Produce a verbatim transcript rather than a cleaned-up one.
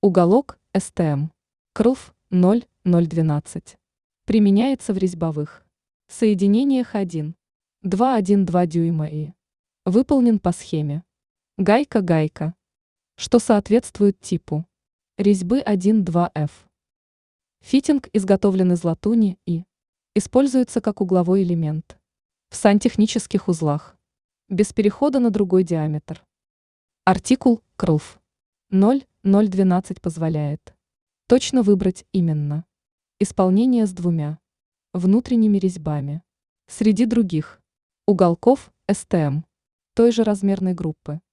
Уголок СТМ. КРЛФ ноль ноль двенадцать. Применяется в резьбовых соединениях один и два и одна дюйма и выполнен по схеме гайка-гайка, что соответствует типу резьбы один два эф. Фитинг изготовлен из латуни и используется как угловой элемент в сантехнических узлах, без перехода на другой диаметр. Артикул КРЛФ ноль ноль двенадцать позволяет точно выбрать именно исполнение с двумя внутренними резьбами среди других уголков СТМ той же размерной группы.